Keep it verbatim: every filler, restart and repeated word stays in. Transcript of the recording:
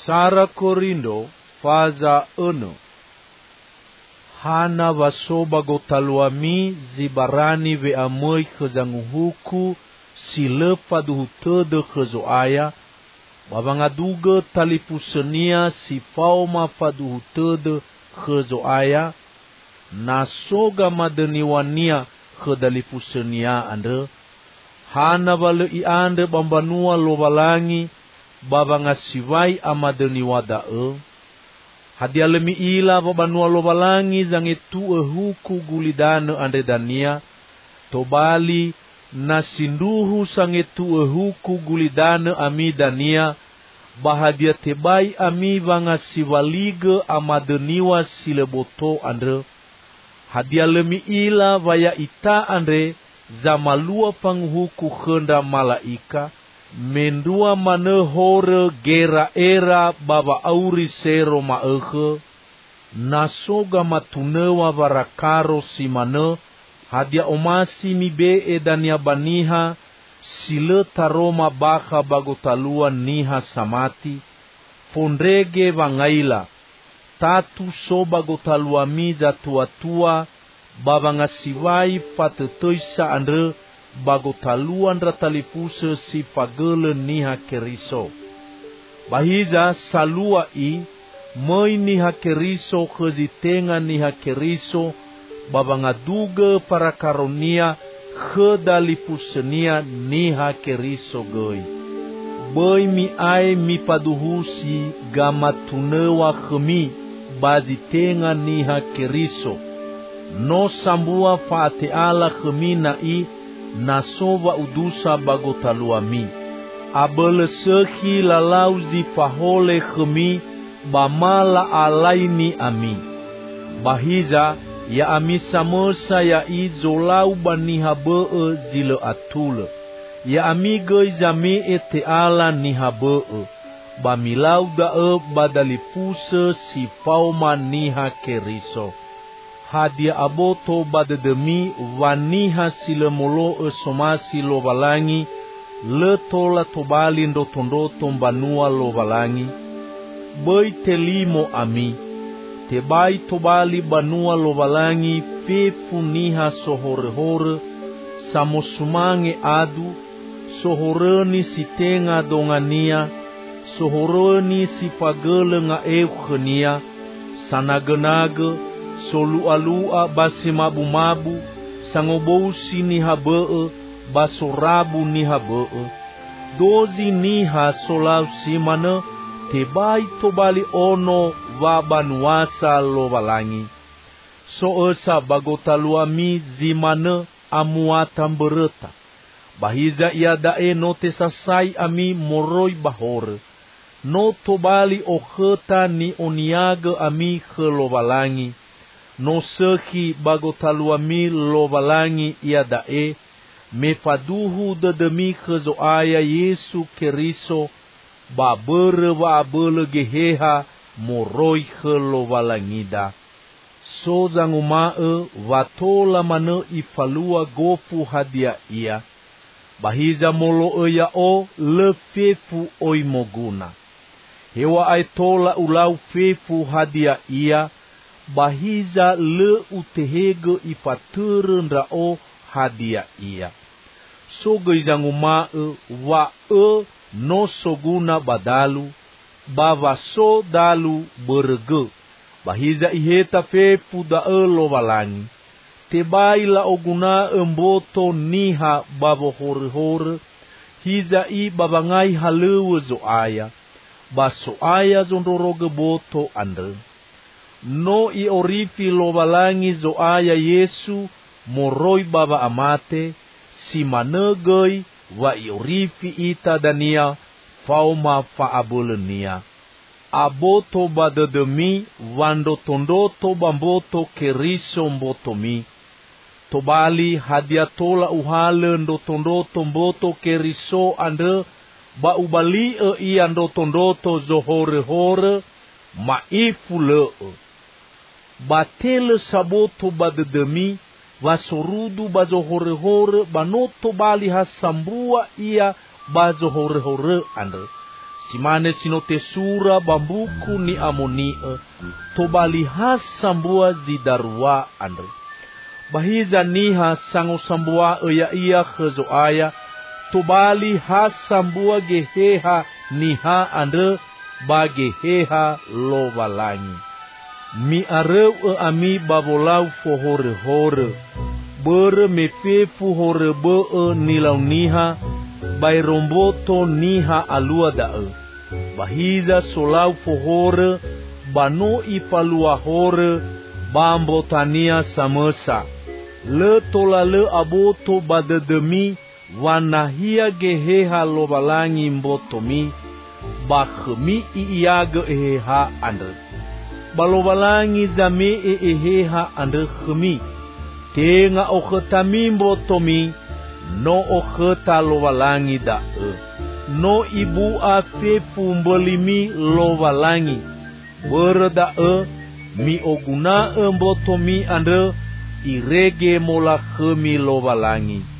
Sara Korindo faza eno. Hana vasoba gotaluami zibarani ve amoi kezanguhuku sile paduhutede kezoaya. Babangaduga talipusenia si fauma paduhutede kezoaya. Nasoga madeniwania kedalipusenia ande. Hana vale iande bambanua lobalangi babangasivai amadeniwada e. Hadialemi ila babanua lobalangi zangetu huku gulidane ande dania. Tobali nasinduhu sangetu huku gulidane ami dania. Bahadia tebai ami vangasivalige amadeniwa sileboto ande. Hadialemi ila vaya ita ande. Zamalua panghuku khenda malaika. Mendua mane hore gera era baba auri sero maege. Nasoga matunewa varakaro simane. Hadia omasi mibe edania baniha. Sile taroma baka bagotalua niha samati. Fondrege vangaila. Tatu so bagotalua miza tua-tua. Babangasiwai patetoisa andre bagotaluan ratalipuse si pagele niha keriso. Bahiza salua i moi niha keriso khezitenga niha keriso babangaduge para karonia khedalipusenia niha keriso goi. Boi mi ai mi paduhusi gamatunewa khemi bazitenga niha keriso. No sambua faate ala khemina i nasova udusa bagotaluami. Abele sekhi lalauzi fahole khemi bamala alaini ami. Bahiza ya ami samosa ya i zolau baniha bee zile atule. Ya ami goi zame ete ala niha bee. Bamilau dae badalipuse si fauma niha keriso. Hadia aboto badedemi waniha silemolo esomasi lovalangi. Le tola tobali ndotondoto mbanua lovalangi. Boi telimo ami. Tebai tobali banua lovalangi fefu niha sohore-hore. Samosumange adu. Sohoreni sitenga dongania. Sohoreni sipagele nga eukhenia. Sanagenage. Solua-lua basi mabu-mabu. Sangobousi niha bee. Basorabu niha bee. Dozi niha solau simane. Tebai tobali ono vabanuasa lovalangi. So esa bagotaluami zimane amuatan bereta. Bahiza ia dae no tesasai ami moroi bahore. No tobali okheta ni oniage ami khelovalangi. No sekhi bagotaluami lovalangi ia dae. Me paduhu dedemi kezoaya Yesu Keriso. Babere wa abele geheha moroi khelovalangida. So zangumae vatola mane ifalua gofu hadia ia. Bahiza molo ya o le fefu oimoguna. Hewa aitola ulau fefu hadia ia. Bahiza le utehege ifaturendra o hadia ia. So geizangumae wa e no soguna badalu. Bava so dalu berge. Bahiza iheta fefu da e lovalangi. Tebai la oguna emboto niha babo hore-hore. Hiza i babangai halewe zoaya. Baso aya zondoroge boto andre. No i orifi lovalangi zoaya Yesu. Moroi baba amate. Si manegoi wa i orifi ita dania. Fauma faabulenia. Aboto badedemi wando tondoto bamboto keriso mbotomi. Tobali hadiatola uhale ndo tondoto mboto keriso ande. Ba ubali e iya ndo tondoto zohore hore. Maifu le e. Batele saboto badedemi. Vasorudu bazohore hore. Banoto bali hasambua iya bazohore hore ande. Simane sinote sura bambuku ni amoni to balihas sambua zidarwa andre. Bahiza niha sango sambua ya iya khezoaya to bali has sambua geheha niha andre ba geheha lo balangi. Mi areu e ami babolau fohore hore bere mepe fuhore be e nilau niha bai romboto niha alua dae. Bahiza solau fohore bano ipalua hore bambo tania samesa. Le tola le aboto badedemi wanahia geheha lobalangi mbotomi bakhmi iyaga eheha andre. Balobalangi zame e eheha andre khmi. Tenga okhetami mbotomi no okheta lobalangi da e. No ibu a fepu mbelimi lobalangi. Berda e mi oguna e mbotomi andre irege mola khmi lobalangi.